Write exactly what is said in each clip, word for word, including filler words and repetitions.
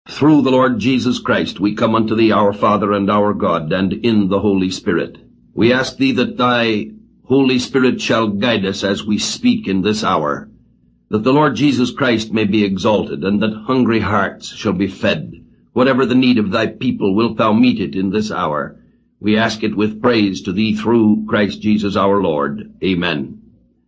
Through the Lord Jesus Christ we come unto thee, our Father and our God, and in the Holy Spirit. We ask thee that thy Holy Spirit shall guide us as we speak in this hour, that the Lord Jesus Christ may be exalted, and that hungry hearts shall be fed. Whatever the need of thy people, wilt thou meet it in this hour. We ask it with praise to thee through Christ Jesus our Lord. Amen.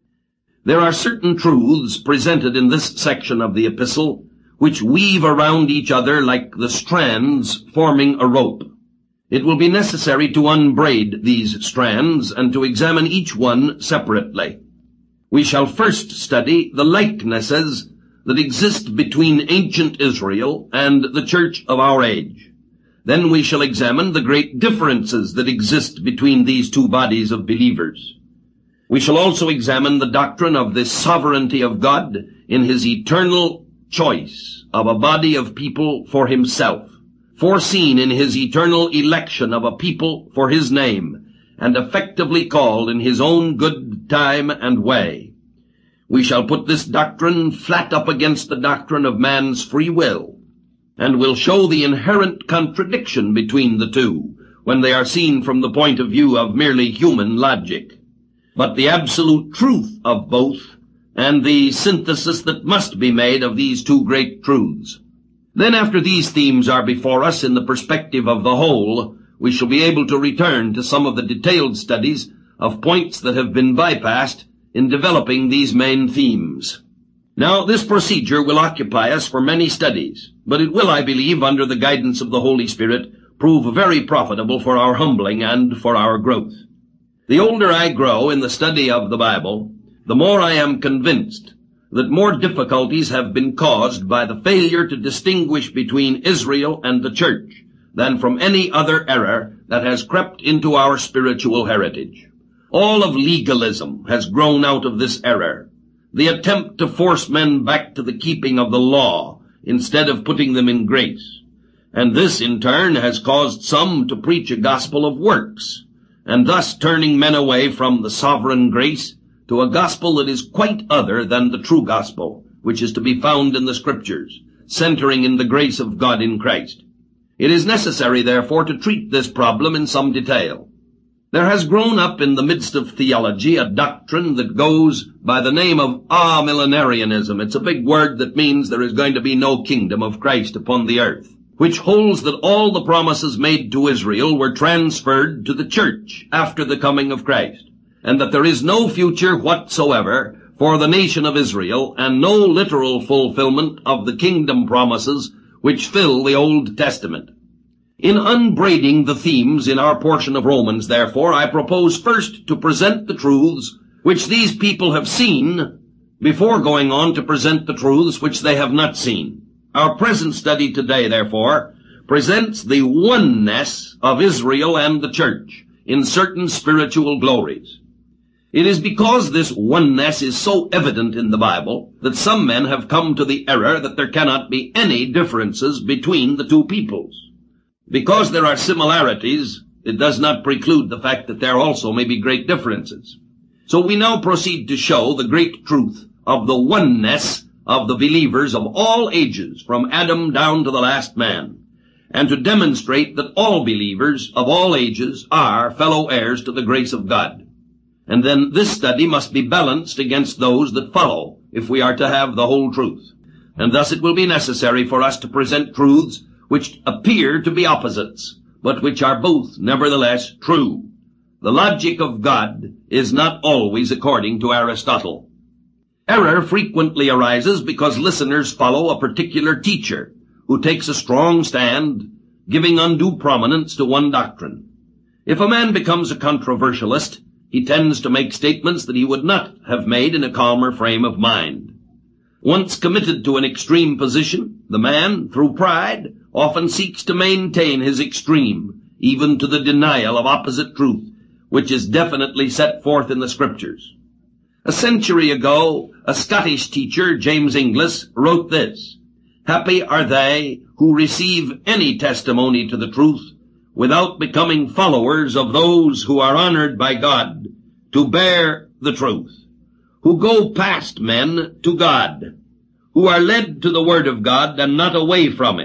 There are certain truths presented in this section of the epistle which weave around each other like the strands forming a rope. It will be necessary to unbraid these strands and to examine each one separately. We shall first study the likenesses that exist between ancient Israel and the church of our age. Then we shall examine the great differences that exist between these two bodies of believers. We shall also examine the doctrine of the sovereignty of God in his eternal choice of a body of people for himself, foreseen in his eternal election of a people for his name, and effectively called in his own good time and way. We shall put this doctrine flat up against the doctrine of man's free will, and will show the inherent contradiction between the two when they are seen from the point of view of merely human logic, but the absolute truth of both and the synthesis that must be made of these two great truths. Then, after these themes are before us in the perspective of the whole, we shall be able to return to some of the detailed studies of points that have been bypassed in developing these main themes. Now, this procedure will occupy us for many studies, but it will, I believe, under the guidance of the Holy Spirit, prove very profitable for our humbling and for our growth. The older I grow in the study of the Bible, the more I am convinced that more difficulties have been caused by the failure to distinguish between Israel and the church than from any other error that has crept into our spiritual heritage. All of legalism has grown out of this error, the attempt to force men back to the keeping of the law instead of putting them in grace. And this, in turn, has caused some to preach a gospel of works, and thus turning men away from the sovereign grace to a gospel that is quite other than the true gospel, which is to be found in the Scriptures, centering in the grace of God in Christ. It is necessary, therefore, to treat this problem in some detail. There has grown up in the midst of theology a doctrine that goes by the name of amillenarianism. It's a big word that means there is going to be no kingdom of Christ upon the earth, which holds that all the promises made to Israel were transferred to the church after the coming of Christ, and that there is no future whatsoever for the nation of Israel, and no literal fulfillment of the kingdom promises which fill the Old Testament. In unbraiding the themes in our portion of Romans, therefore, I propose first to present the truths which these people have seen before going on to present the truths which they have not seen. Our present study today, therefore, presents the oneness of Israel and the church in certain spiritual glories. It is because this oneness is so evident in the Bible that some men have come to the error that there cannot be any differences between the two peoples. Because there are similarities, it does not preclude the fact that there also may be great differences. So we now proceed to show the great truth of the oneness of the believers of all ages, from Adam down to the last man, and to demonstrate that all believers of all ages are fellow heirs to the grace of God. And then this study must be balanced against those that follow, if we are to have the whole truth. And thus it will be necessary for us to present truths which appear to be opposites, but which are both nevertheless true. The logic of God is not always according to Aristotle. Error frequently arises because listeners follow a particular teacher who takes a strong stand, giving undue prominence to one doctrine. If a man becomes a controversialist, he tends to make statements that he would not have made in a calmer frame of mind. Once committed to an extreme position, the man, through pride, often seeks to maintain his extreme, even to the denial of opposite truth, which is definitely set forth in the Scriptures. A century ago, a Scottish teacher, James Inglis, wrote this: "Happy are they who receive any testimony to the truth without becoming followers of those who are honored by God to bear the truth, who go past men to God, who are led to the Word of God and not away from it,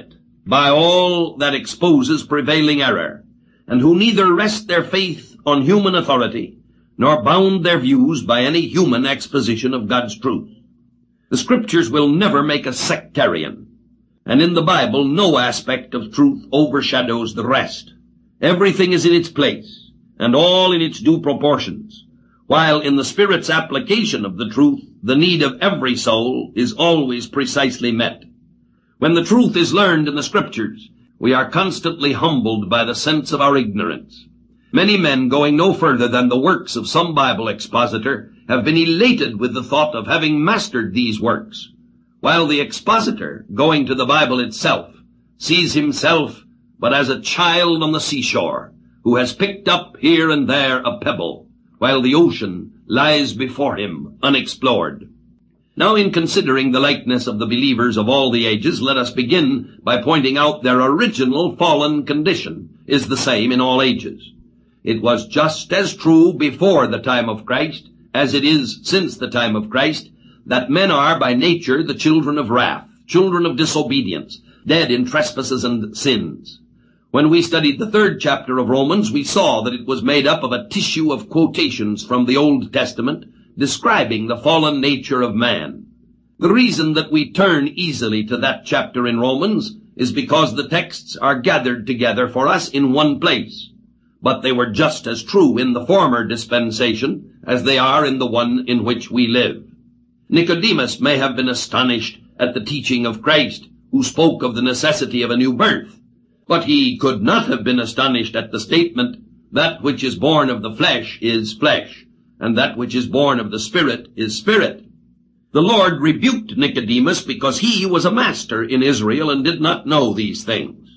by all that exposes prevailing error, and who neither rest their faith on human authority, nor bound their views by any human exposition of God's truth. The Scriptures will never make us sectarian, and in the Bible no aspect of truth overshadows the rest. Everything is in its place, and all in its due proportions, while in the Spirit's application of the truth, the need of every soul is always precisely met. When the truth is learned in the Scriptures, we are constantly humbled by the sense of our ignorance. Many men, going no further than the works of some Bible expositor, have been elated with the thought of having mastered these works, while the expositor, going to the Bible itself, sees himself but as a child on the seashore, who has picked up here and there a pebble, while the ocean lies before him unexplored. Now, in considering the likeness of the believers of all the ages, let us begin by pointing out their original fallen condition is the same in all ages. It was just as true before the time of Christ as it is since the time of Christ, that men are by nature the children of wrath, children of disobedience, dead in trespasses and sins. When we studied the third chapter of Romans, we saw that it was made up of a tissue of quotations from the Old Testament describing the fallen nature of man. The reason that we turn easily to that chapter in Romans is because the texts are gathered together for us in one place, but they were just as true in the former dispensation as they are in the one in which we live. Nicodemus may have been astonished at the teaching of Christ, who spoke of the necessity of a new birth, but he could not have been astonished at the statement, that which is born of the flesh is flesh, and that which is born of the Spirit is spirit. The Lord rebuked Nicodemus because he was a master in Israel and did not know these things.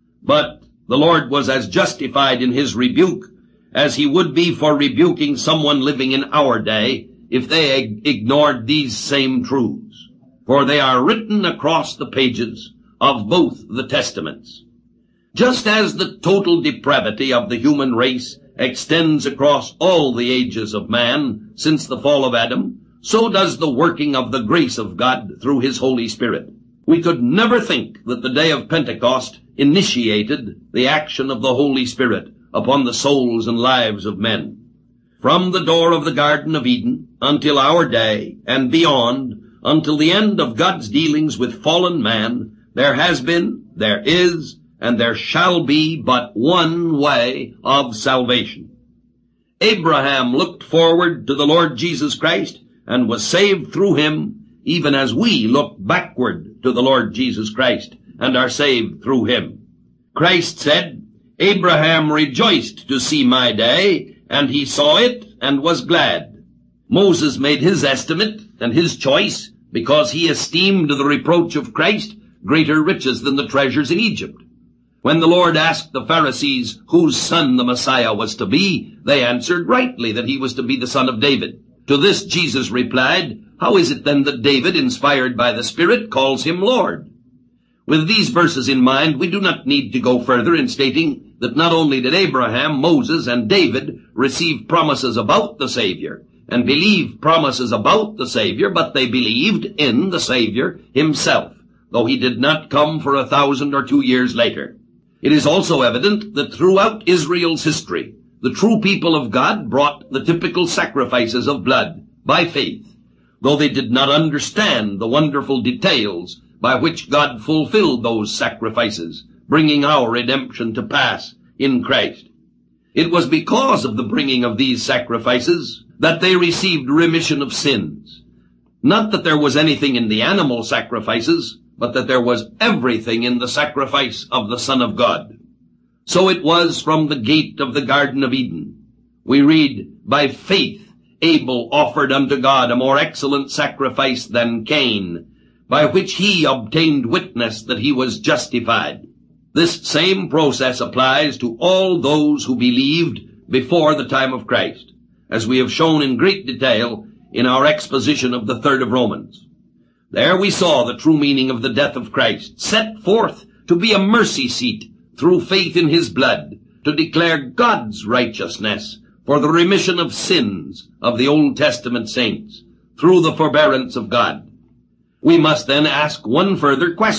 But the Lord was as justified in his rebuke as he would be for rebuking someone living in our day if they ignored these same truths, for they are written across the pages of both the Testaments. Just as the total depravity of the human race extends across all the ages of man since the fall of Adam, so does the working of the grace of God through his Holy Spirit. We could never think that the day of Pentecost initiated the action of the Holy Spirit upon the souls and lives of men. From the door of the Garden of Eden until our day and beyond, until the end of God's dealings with fallen man, there has been, there is, and there shall be but one way of salvation. Abraham looked forward to the Lord Jesus Christ and was saved through him, even as we look backward to the Lord Jesus Christ and are saved through him. Christ said, Abraham rejoiced to see my day, and he saw it and was glad. Moses made his estimate and his choice because he esteemed the reproach of Christ greater riches than the treasures in Egypt. When the Lord asked the Pharisees whose son the Messiah was to be, they answered rightly that he was to be the son of David. To this Jesus replied, how is it then that David, inspired by the Spirit, calls him Lord? With these verses in mind, we do not need to go further in stating that not only did Abraham, Moses, and David receive promises about the Savior and believe promises about the Savior, but they believed in the Savior himself, though he did not come for a thousand or two years later. It is also evident that throughout Israel's history, the true people of God brought the typical sacrifices of blood by faith, though they did not understand the wonderful details by which God fulfilled those sacrifices, bringing our redemption to pass in Christ. It was because of the bringing of these sacrifices that they received remission of sins. Not that there was anything in the animal sacrifices, but that there was everything in the sacrifice of the Son of God. So it was from the gate of the Garden of Eden. We read, by faith Abel offered unto God a more excellent sacrifice than Cain, by which he obtained witness that he was justified. This same process applies to all those who believed before the time of Christ, as we have shown in great detail in our exposition of the third of Romans. There we saw the true meaning of the death of Christ, set forth to be a mercy seat through faith in his blood, to declare God's righteousness for the remission of sins of the Old Testament saints, through the forbearance of God. We must then ask one further question.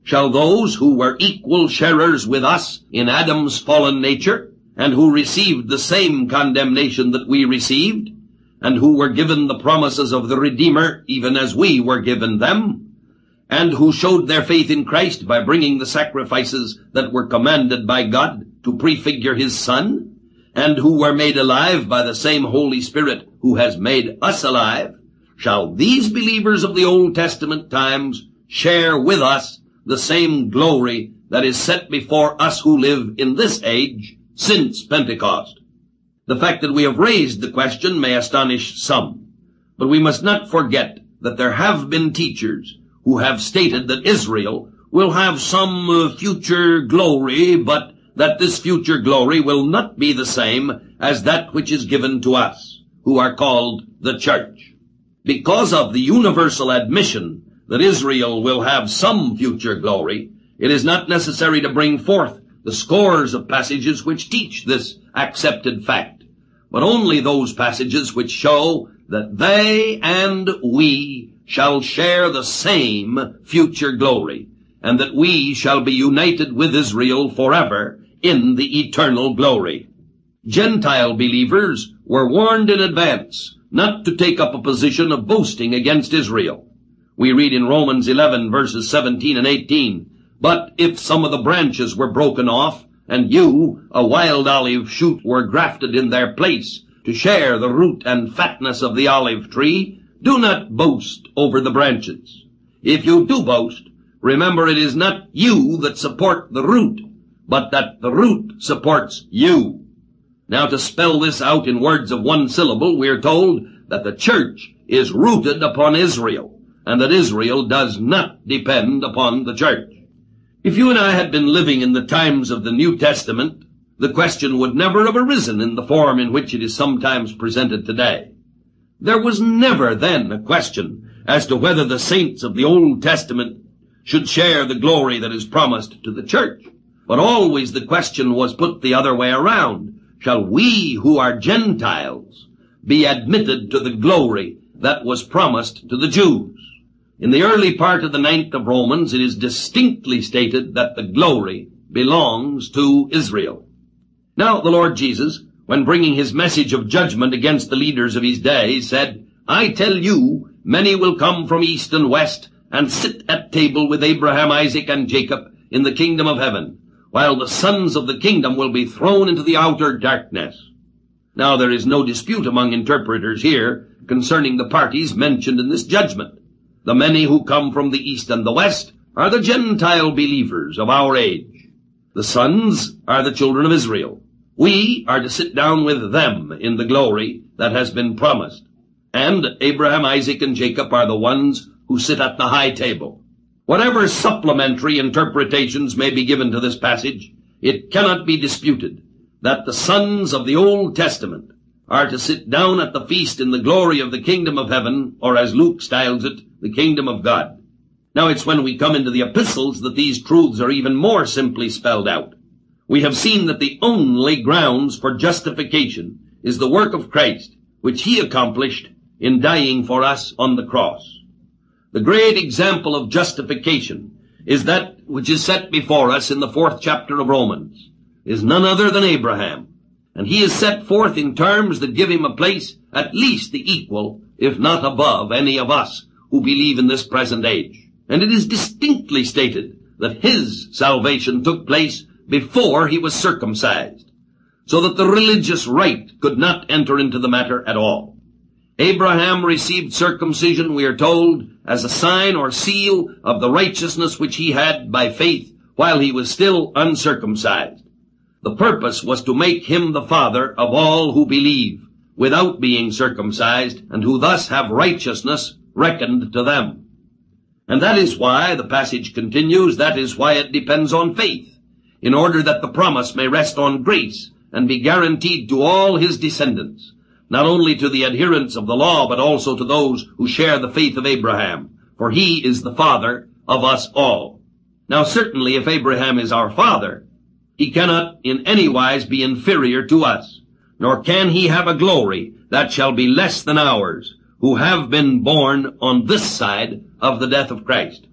shall those who were equal sharers with us in Adam's fallen nature, and who received the same condemnation that we received, and who were given the promises of the Redeemer, even as we were given them, and who showed their faith in Christ by bringing the sacrifices that were commanded by God to prefigure his Son, and who were made alive by the same Holy Spirit who has made us alive, shall these believers of the Old Testament times share with us the same glory that is set before us who live in this age since Pentecost. The fact that we have raised the question may astonish some, but we must not forget that there have been teachers who have stated that Israel will have some uh, future glory, but that this future glory will not be the same as that which is given to us, who are called the church. Because of the universal admission that Israel will have some future glory, it is not necessary to bring forth the scores of passages which teach this accepted fact, but only those passages which show that they and we shall share the same future glory, and that we shall be united with Israel forever in the eternal glory. Gentile believers were warned in advance not to take up a position of boasting against Israel. We read in Romans eleven, verses seventeen and eighteen, "But if some of the branches were broken off, and you, a wild olive shoot, were grafted in their place to share the root and fatness of the olive tree, do not boast over the branches. If you do boast, remember it is not you that support the root, but that the root supports you." Now, to spell this out in words of one syllable, we are told that the church is rooted upon Israel, and that Israel does not depend upon the church. If you and I had been living in the times of the New Testament, the question would never have arisen in the form in which it is sometimes presented today. There was never then a question as to whether the saints of the Old Testament should share the glory that is promised to the church. But always the question was put the other way around. Shall we who are Gentiles be admitted to the glory that was promised to the Jews? In the early part of the ninth of Romans, it is distinctly stated that the glory belongs to Israel. Now, the Lord Jesus, when bringing his message of judgment against the leaders of his day, said, "I tell you, many will come from east and west and sit at table with Abraham, Isaac, and Jacob in the kingdom of heaven, while the sons of the kingdom will be thrown into the outer darkness." Now, there is no dispute among interpreters here concerning the parties mentioned in this judgment. The many who come from the east and the west are the Gentile believers of our age. The sons are the children of Israel. We are to sit down with them in the glory that has been promised. And Abraham, Isaac, and Jacob are the ones who sit at the high table. Whatever supplementary interpretations may be given to this passage, it cannot be disputed that the sons of the Old Testament are to sit down at the feast in the glory of the kingdom of heaven, or as Luke styles it, the kingdom of God. Now, it's when we come into the epistles that these truths are even more simply spelled out. We have seen that the only grounds for justification is the work of Christ, which he accomplished in dying for us on the cross. The great example of justification is that which is set before us in the fourth chapter of Romans, is none other than Abraham. And he is set forth in terms that give him a place at least the equal, if not above, any of us who believe in this present age. And it is distinctly stated that his salvation took place before he was circumcised, so that the religious rite could not enter into the matter at all. Abraham received circumcision, we are told, as a sign or seal of the righteousness which he had by faith while he was still uncircumcised. The purpose was to make him the father of all who believe without being circumcised, and who thus have righteousness reckoned to them. And that is why, the passage continues, that is why it depends on faith, in order that the promise may rest on grace and be guaranteed to all his descendants, not only to the adherents of the law, but also to those who share the faith of Abraham, for he is the father of us all. Now, certainly, if Abraham is our father, he cannot in any wise be inferior to us, nor can he have a glory that shall be less than ours, who have been born on this side of the death of Christ.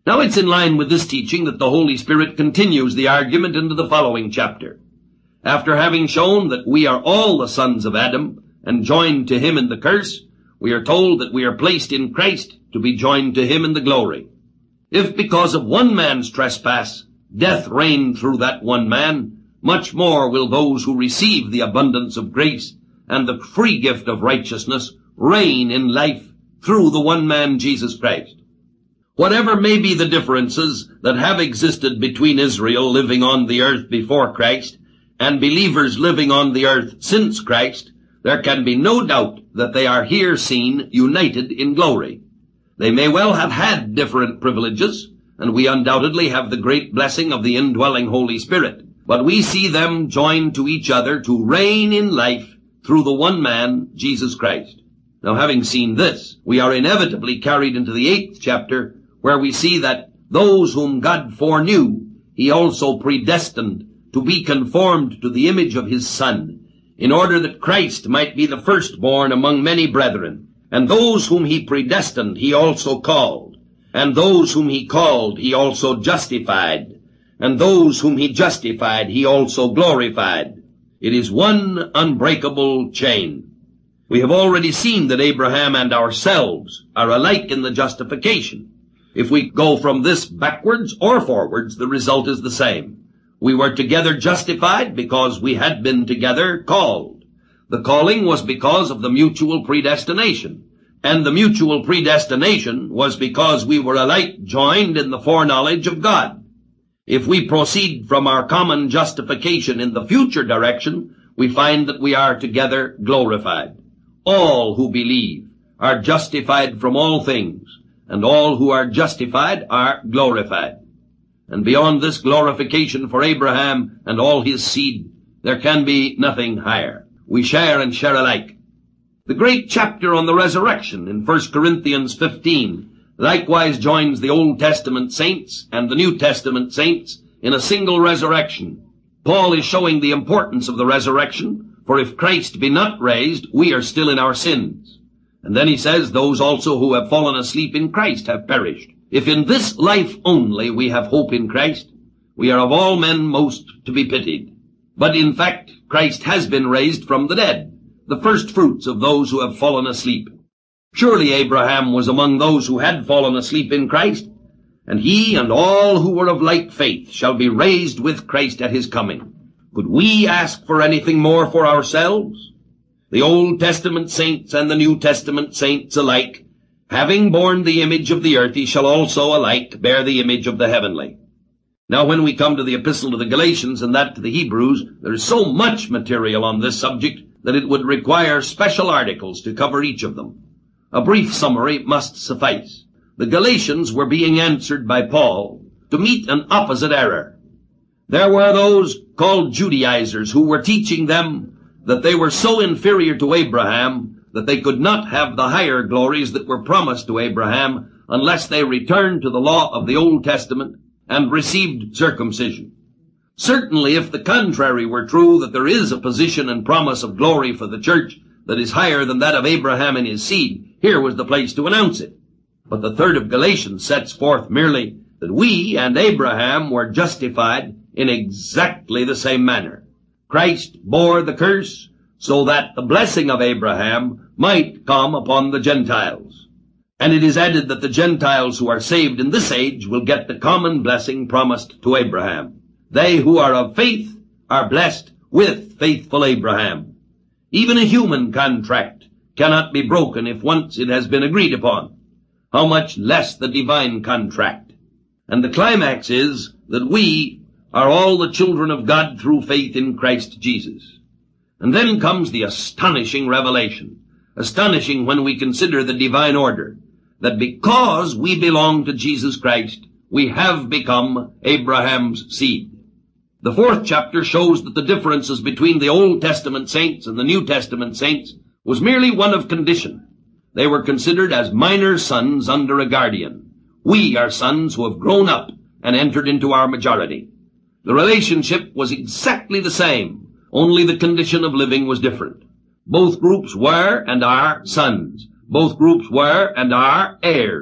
Now it's in line with this teaching that the Holy Spirit continues the argument into the following chapter. After having shown that we are all the sons of Adam and joined to him in the curse, we are told that we are placed in Christ to be joined to him in the glory. If because of one man's trespass death reigned through that one man, much more will those who receive the abundance of grace and the free gift of righteousness reign in life through the one man, Jesus Christ. Whatever may be the differences that have existed between Israel living on the earth before Christ and believers living on the earth since Christ, there can be no doubt that they are here seen united in glory. They may well have had different privileges, and we undoubtedly have the great blessing of the indwelling Holy Spirit, but we see them joined to each other to reign in life through the one man, Jesus Christ. Now, having seen this, we are inevitably carried into the eighth chapter, where we see that those whom God foreknew, he also predestined to be conformed to the image of his Son, in order that Christ might be the firstborn among many brethren. And those whom he predestined, he also called. And those whom he called, he also justified. And those whom he justified, he also glorified. It is one unbreakable chain. We have already seen that Abraham and ourselves are alike in the justification. If we go from this backwards or forwards, the result is the same. We were together justified because we had been together called. The calling was because of the mutual predestination, and the mutual predestination was because we were alike joined in the foreknowledge of God. If we proceed from our common justification in the future direction, we find that we are together glorified. All who believe are justified from all things, and all who are justified are glorified. And beyond this glorification for Abraham and all his seed, there can be nothing higher. We share and share alike. The great chapter on the resurrection in First Corinthians fifteen likewise joins the Old Testament saints and the New Testament saints in a single resurrection. Paul is showing the importance of the resurrection, for if Christ be not raised, we are still in our sins. And then he says, those also who have fallen asleep in Christ have perished. If in this life only we have hope in Christ, we are of all men most to be pitied. But in fact, Christ has been raised from the dead, the first fruits of those who have fallen asleep. Surely Abraham was among those who had fallen asleep in Christ, and he and all who were of like faith shall be raised with Christ at his coming. Could we ask for anything more for ourselves? The Old Testament saints and the New Testament saints alike, having borne the image of the earthly, shall also alike bear the image of the heavenly. Now when we come to the epistle to the Galatians and that to the Hebrews, there is so much material on this subject that it would require special articles to cover each of them. A brief summary must suffice. The Galatians were being answered by Paul to meet an opposite error. There were those called Judaizers who were teaching them that they were so inferior to Abraham that they could not have the higher glories that were promised to Abraham unless they returned to the law of the Old Testament and received circumcision. Certainly, if the contrary were true, that there is a position and promise of glory for the church that is higher than that of Abraham and his seed, here was the place to announce it. But the third of Galatians sets forth merely that we and Abraham were justified in exactly the same manner. Christ bore the curse so that the blessing of Abraham might come upon the Gentiles. And it is added that the Gentiles who are saved in this age will get the common blessing promised to Abraham. They who are of faith are blessed with faithful Abraham. Even a human contract cannot be broken if once it has been agreed upon. How much less the divine contract? And the climax is that we are all the children of God through faith in Christ Jesus. And then comes the astonishing revelation, astonishing when we consider the divine order, that because we belong to Jesus Christ, we have become Abraham's seed. The fourth chapter shows that the differences between the Old Testament saints and the New Testament saints was merely one of condition. They were considered as minor sons under a guardian. We are sons who have grown up and entered into our majority. The relationship was exactly the same, only the condition of living was different. Both groups were and are sons. Both groups were and are heirs.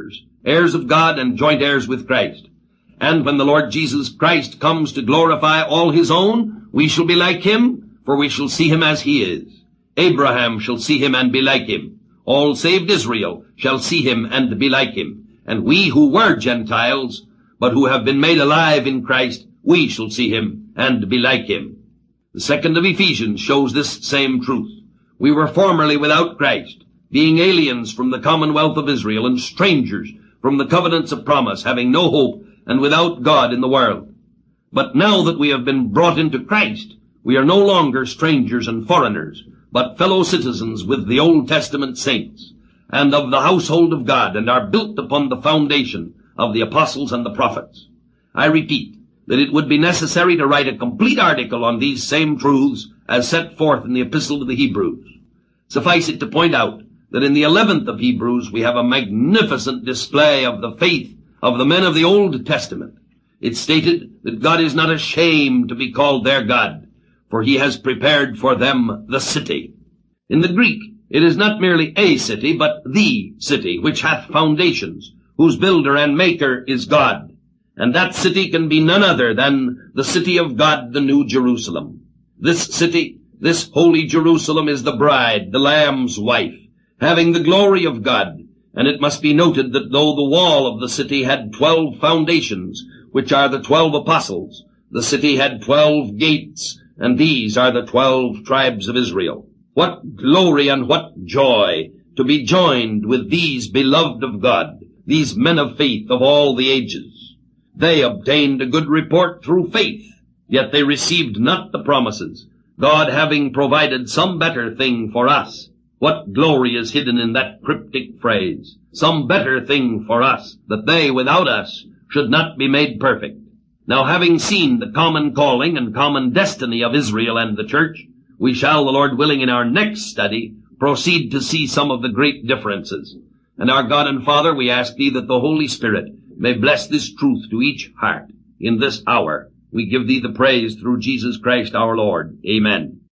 heirs of God and joint heirs with Christ. And when the Lord Jesus Christ comes to glorify all his own, we shall be like him, for we shall see him as he is. Abraham shall see him and be like him. All saved Israel shall see him and be like him. And we who were Gentiles, but who have been made alive in Christ, we shall see him and be like him. The second of Ephesians shows this same truth. We were formerly without Christ, being aliens from the commonwealth of Israel and strangers from the covenants of promise, having no hope and without God in the world. But now that we have been brought into Christ, we are no longer strangers and foreigners, but fellow citizens with the Old Testament saints, and of the household of God, and are built upon the foundation of the apostles and the prophets. I repeat that it would be necessary to write a complete article on these same truths as set forth in the Epistle to the Hebrews. Suffice it to point out that in the eleventh of Hebrews we have a magnificent display of the faith of the men of the Old Testament. It stated that God is not ashamed to be called their God, for he has prepared for them the city. In the Greek, it is not merely a city, but the city, which hath foundations, whose builder and maker is God. And that city can be none other than the city of God, the New Jerusalem. This city, this holy Jerusalem, is the bride, the Lamb's wife, having the glory of God. And it must be noted that though the wall of the city had twelve foundations, which are the twelve apostles, the city had twelve gates, and these are the twelve tribes of Israel. What glory and what joy to be joined with these beloved of God, these men of faith of all the ages. They obtained a good report through faith, yet they received not the promises, God having provided some better thing for us. What glory is hidden in that cryptic phrase, some better thing for us, that they without us should not be made perfect. Now, having seen the common calling and common destiny of Israel and the church, we shall, the Lord willing, in our next study, proceed to see some of the great differences. And our God and Father, we ask thee that the Holy Spirit may bless this truth to each heart in this hour. We give thee the praise through Jesus Christ our Lord. Amen.